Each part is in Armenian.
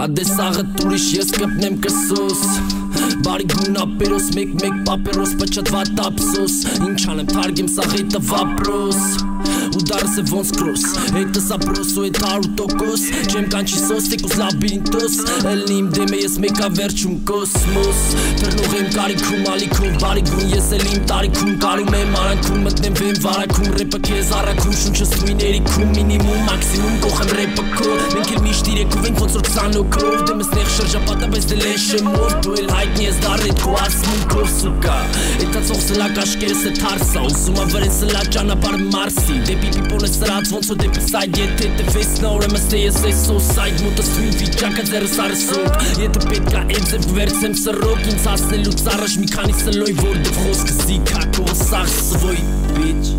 Հադեսաղը տուրիշ ես կպնեմ կսոս Բարի գուն ապերոս մեկ պապերոս պչատվատ ապսոս Ինչ անեմ թարգեմ սաղետը վապրոս ու դարս է ոնց կրոս Հետս ապրոս ու էտ 100% Չեմ կանչի սոս տեկուս լաբիրինտոս Էլնի իմ դեմ է ես մեկա վերջում կոսմոս Թրնող եմ կարիքում ալիքով բարի գուն Ես էլ իմ տարիքում կարում եմ արանքում Մտնեմ վեմ վարակում ռեպը կեզ առաքում Շունչս թույն երիքում մինիմում մաքսիմում կողեմ ռեպը քո Մենք էլ միշտ իրեկով ենք ոնց որ 20 օքով Դեմ ես նեղ շրջապատա բայց դել են շեմով Դու էլ հայտնի ես դար էտ քո ասմունքով սուկա Էտացող սլա կաշկերս է թարսա Ուսումա վրեն սլա ճանապար մարսի Դեպի պիպոն է սրած ոնց որ դեպի սայդ Եթե տվես նոր եմ ստե ես այս սո սայդ Մոտս թույն վիճակը ձերս արսոք Եթե պետք է էդ ձև վերցեմ սրոք Ինձ հասնելուց առաջ մի քանի սլոյ Որ դվ խոսքը զիքա քո սաղ սվոյ բիչ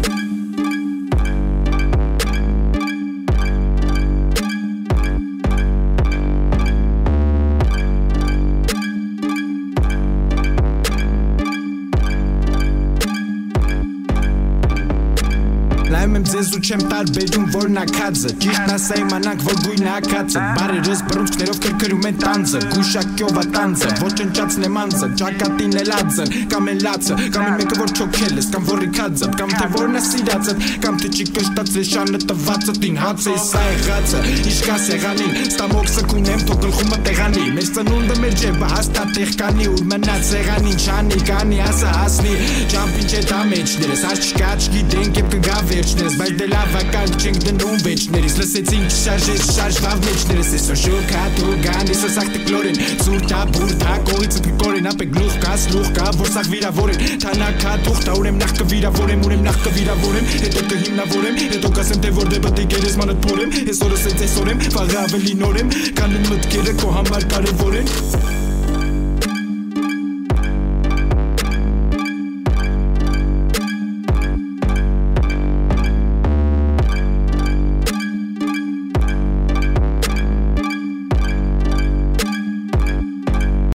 Լայում եմ ձեզ ու չեմ տարբերում որ նակածը Ճիշտն ասա իմանանք որ գույնը ակածը Բարերս բռունցքներով կրկրում են տանձը Գուշակյով ատանձը Ոչնչացն եմ անձը Ճակատին էլ ածը Կամ են լացը Կամ են մեկը որ չոքել ես Կամ որ իքածը Կամ թե որն է սիրածը Կամ թե չի կշտած է շանը տվածը Տին հաց է սա եղածը Իշկա սեղանին Ստամոքսը կունեմ թող գլխումը տեղանի Մեր ծնունդը մեր ջեբը հաստատ տեղ կանի Ուր մնաց սեղանին չանի կանի ասա հասնի Ճամպին չէ դամեջներս Այս չկա չգիտենք եպ կգա վերջներս Բայց դե լավական չենք դնում վեջներիս Լսեցինք շարժես շարժվավ մեջներս Այսօր շոք հա դու գանիս ասախ տկլորեն Զուրտա բուրտա կողիցը կկորեն Ապե գլուխ կա սլուխ կա որ սաղ վիրավորեն Թանակ հա թուղթա ուրեմ նախ կվիրավորեմ Հետո կհիմնավորեմ Հետո կասեմ թե որ դե բտի գերեզմանդ փորեմ Այսօրս էց այսօր եմ վաղը ավելի նոր եմ Կանեն մտքերը քո համար կարևոր են